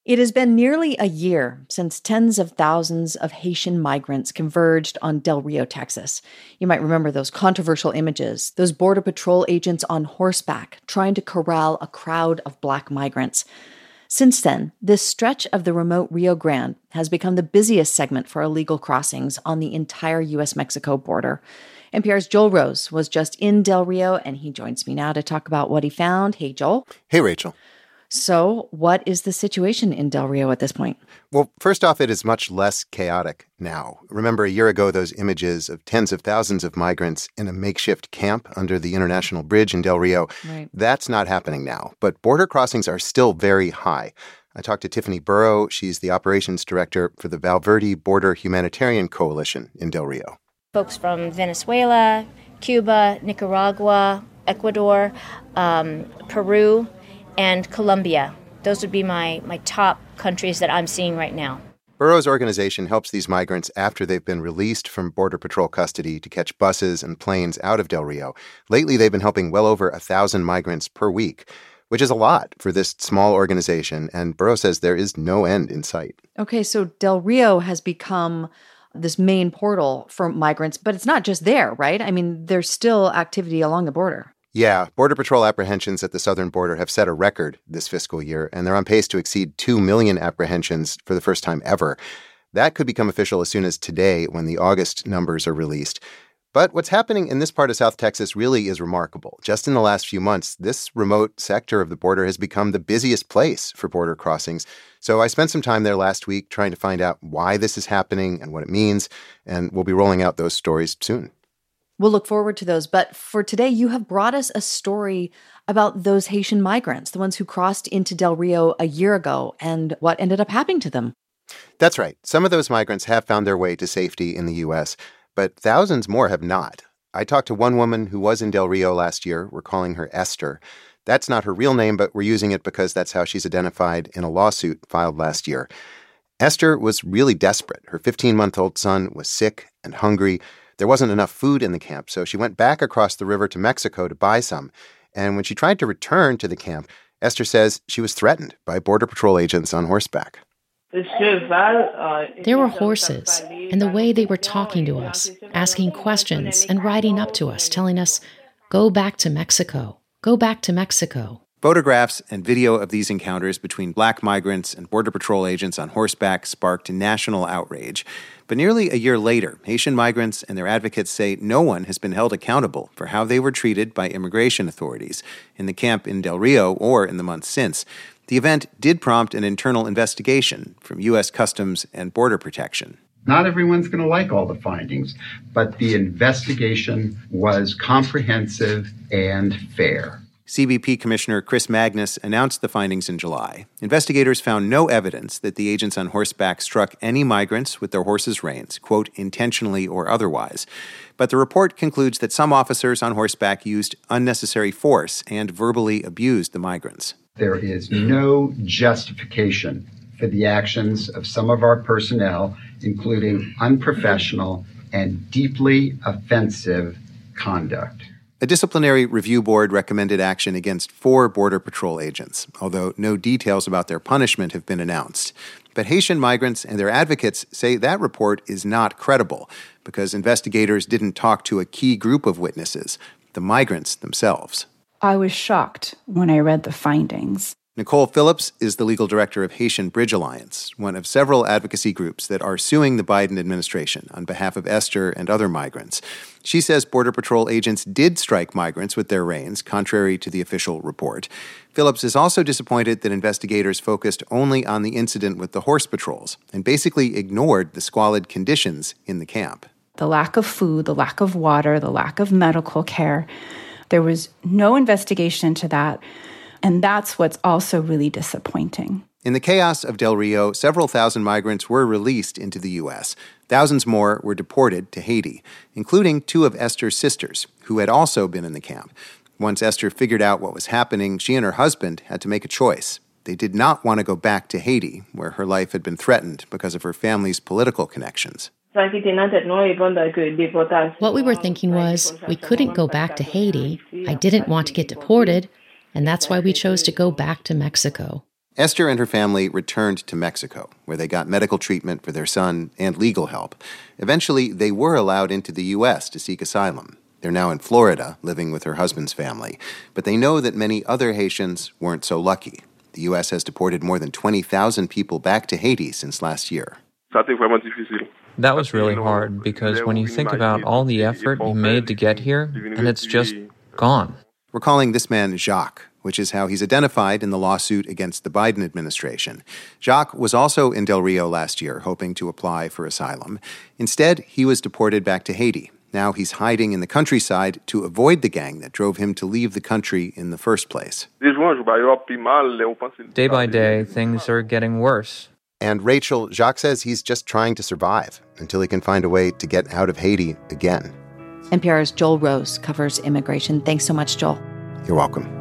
It has been nearly a year since tens of thousands of Haitian migrants converged on Del Rio, Texas. You might remember those controversial images, those Border Patrol agents on horseback trying to corral a crowd of Black migrants. Since then, this stretch of the remote Rio Grande has become the busiest segment for illegal crossings on the entire U.S.-Mexico border. NPR's Joel Rose was just in Del Rio, and he joins me now to talk about what he found. Hey, Joel. Hey, Rachel. So, what is the situation in Del Rio at this point? Well, first off, it is much less chaotic now. Remember a year ago, those images of tens of thousands of migrants in a makeshift camp under the International Bridge in Del Rio? Right. That's not happening now, but border crossings are still very high. I talked to Tiffany Burrow. She's the operations director for the Valverde Border Humanitarian Coalition in Del Rio. Folks from Venezuela, Cuba, Nicaragua, Ecuador, Peru, and Colombia. Those would be my top countries that I'm seeing right now. Burroughs' organization helps these migrants after they've been released from Border Patrol custody to catch buses and planes out of Del Rio. Lately, they've been helping well over 1,000 migrants per week, which is a lot for this small organization, and Burroughs says there is no end in sight. Okay, so Del Rio has become this main portal for migrants, but it's not just there, right? I mean, there's still activity along the border. Yeah, Border Patrol apprehensions at the southern border have set a record this fiscal year, and they're on pace to exceed 2 million apprehensions for the first time ever. That could become official as soon as today when the August numbers are released. But what's happening in this part of South Texas really is remarkable. Just in the last few months, this remote sector of the border has become the busiest place for border crossings. So I spent some time there last week trying to find out why this is happening and what it means, and we'll be rolling out those stories soon. We'll look forward to those. But for today, you have brought us a story about those Haitian migrants, the ones who crossed into Del Rio a year ago, and what ended up happening to them. That's right. Some of those migrants have found their way to safety in the U.S., but thousands more have not. I talked to one woman who was in Del Rio last year. We're calling her Esther. That's not her real name, but we're using it because that's how she's identified in a lawsuit filed last year. Esther was really desperate. Her 15-month-old son was sick and hungry. There wasn't enough food in the camp, so she went back across the river to Mexico to buy some. And when she tried to return to the camp, Esther says she was threatened by Border Patrol agents on horseback. There were horses, and the way they were talking to us, asking questions and riding up to us, telling us, "Go back to Mexico, go back to Mexico." Photographs and video of these encounters between Black migrants and Border Patrol agents on horseback sparked national outrage. But nearly a year later, Haitian migrants and their advocates say no one has been held accountable for how they were treated by immigration authorities in the camp in Del Rio or in the months since. The event did prompt an internal investigation from U.S. Customs and Border Protection. Not everyone's going to like all the findings, but the investigation was comprehensive and fair. CBP Commissioner Chris Magnus announced the findings in July. Investigators found no evidence that the agents on horseback struck any migrants with their horses' reins, quote, intentionally or otherwise. But the report concludes that some officers on horseback used unnecessary force and verbally abused the migrants. There is no justification for the actions of some of our personnel, including unprofessional and deeply offensive conduct. A disciplinary review board recommended action against 4 Border Patrol agents, although no details about their punishment have been announced. But Haitian migrants and their advocates say that report is not credible because investigators didn't talk to a key group of witnesses, the migrants themselves. I was shocked when I read the findings. Nicole Phillips is the legal director of Haitian Bridge Alliance, one of several advocacy groups that are suing the Biden administration on behalf of Esther and other migrants. She says Border Patrol agents did strike migrants with their reins, contrary to the official report. Phillips is also disappointed that investigators focused only on the incident with the horse patrols and basically ignored the squalid conditions in the camp. The lack of food, the lack of water, the lack of medical care. There was no investigation into that. And that's what's also really disappointing. In the chaos of Del Rio, several thousand migrants were released into the U.S. Thousands more were deported to Haiti, including 2 of Esther's sisters, who had also been in the camp. Once Esther figured out what was happening, she and her husband had to make a choice. They did not want to go back to Haiti, where her life had been threatened because of her family's political connections. What we were thinking was, we couldn't go back to Haiti. I didn't want to get deported. And that's why we chose to go back to Mexico. Esther and her family returned to Mexico, where they got medical treatment for their son and legal help. Eventually, they were allowed into the U.S. to seek asylum. They're now in Florida, living with her husband's family. But they know that many other Haitians weren't so lucky. The U.S. has deported more than 20,000 people back to Haiti since last year. That was really hard, because when you think about all the effort you made to get here, and it's just gone. We're calling this man Jacques, which is how he's identified in the lawsuit against the Biden administration. Jacques was also in Del Rio last year, hoping to apply for asylum. Instead, he was deported back to Haiti. Now he's hiding in the countryside to avoid the gang that drove him to leave the country in the first place. Day by day, things are getting worse. And Rachel, Jacques says he's just trying to survive until he can find a way to get out of Haiti again. NPR's Joel Rose covers immigration. Thanks so much, Joel. You're welcome.